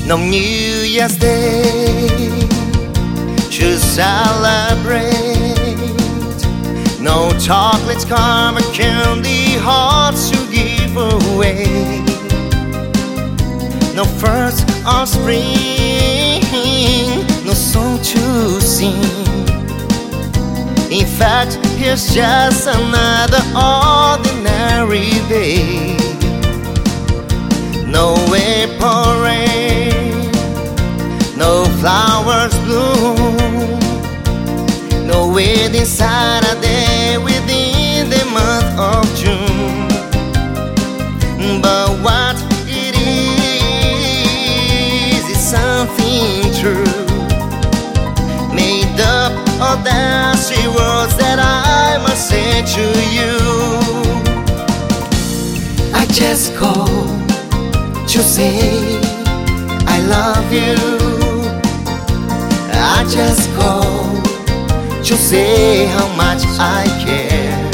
No New Year's Day to celebrate, no chocolates, caramel, candy, hearts to give away, no first of spring, no song to sing. In fact, here's just another ordinary day. No April rain, no flowers bloom, no wedding Saturday within the month of June. But what it is something true, made up of dancing words that I must say to you. I just called to say I love you. I just called to say how much I care.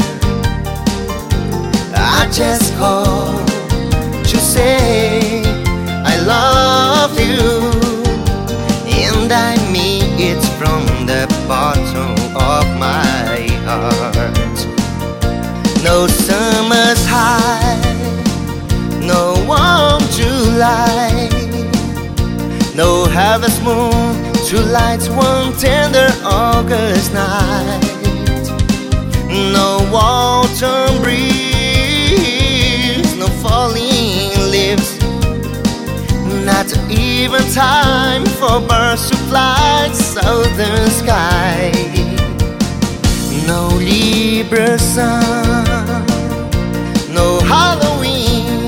I just called to say I love you, and I mean it from the bottom of my heart. No summer's high, no warm July, no harvest moon to light one tender August night, no autumn breeze, no falling leaves, not even time for birds to fly southern sky, no Libra sun, no Halloween,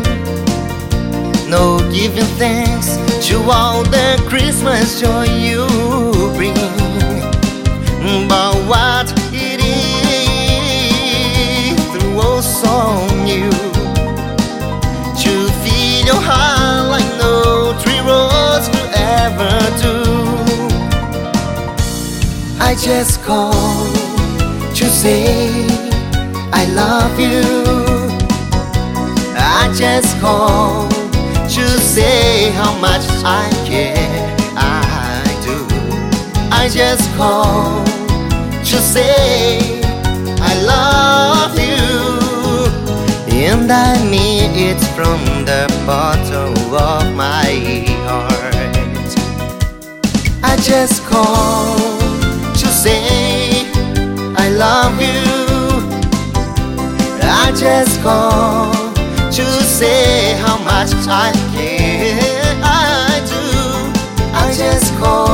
no giving thanks to all the Christmas joy you bring. But what it is through all song you to feel your heart like no three roads could ever do. I just called to say I love you. I just called to say how much I care. I do. I just call to say I love you, and I mean it from the bottom of my heart. I just call to say I love you. I just call to say how much I care. I do. I just call